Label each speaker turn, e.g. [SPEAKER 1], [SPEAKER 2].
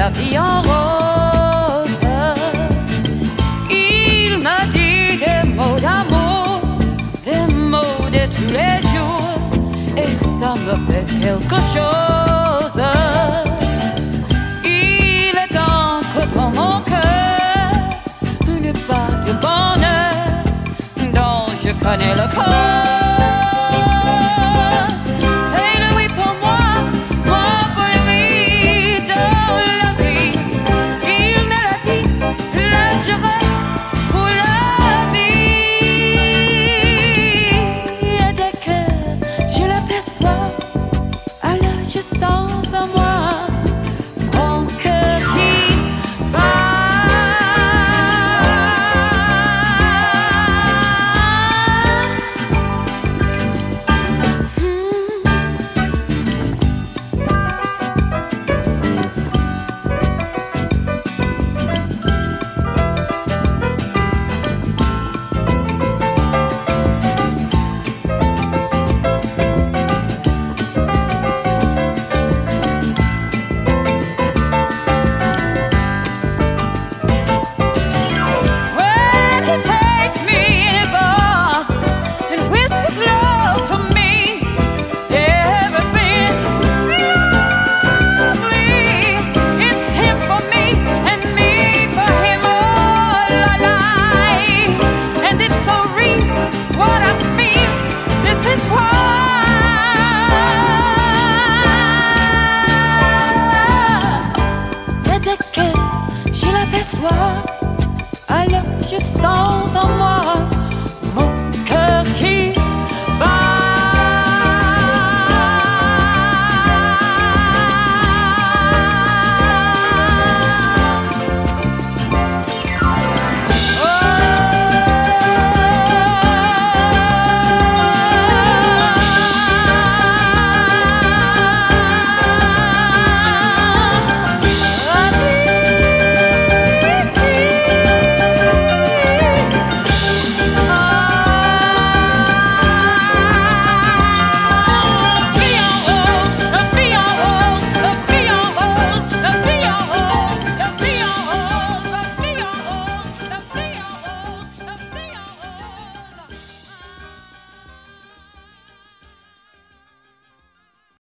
[SPEAKER 1] la vie en rose. Il m'a dit des mots d'amour, des mots de tous les jours, et ça me fait quelque chose. Il est entré dans mon cœur une part de bonheur dont je connais le code.